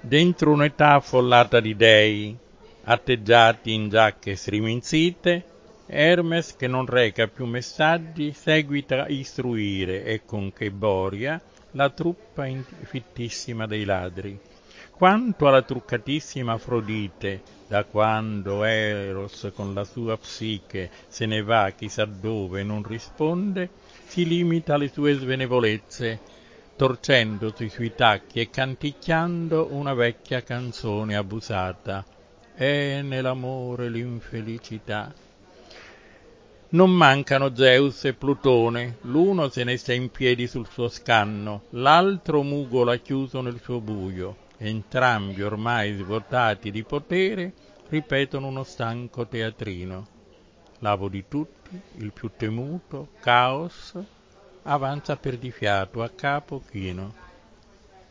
Dentro un'età affollata di dei, atteggiati in giacche striminzite, Hermes, che non reca più messaggi, seguita a istruire, e con che boria, la truppa fittissima dei ladri. Quanto alla truccatissima Afrodite, da quando Eros con la sua psiche se ne va chissà dove e non risponde, si limita alle sue svenevolezze, torcendosi sui tacchi e canticchiando una vecchia canzone abusata. È nell'amore l'infelicità. Non mancano Zeus e Plutone, l'uno se ne sta in piedi sul suo scanno, l'altro mugola chiuso nel suo buio. Entrambi ormai svuotati di potere ripetono uno stanco teatrino. L'avo di tutti, il più temuto, Caos, avanza perdifiato a capo chino.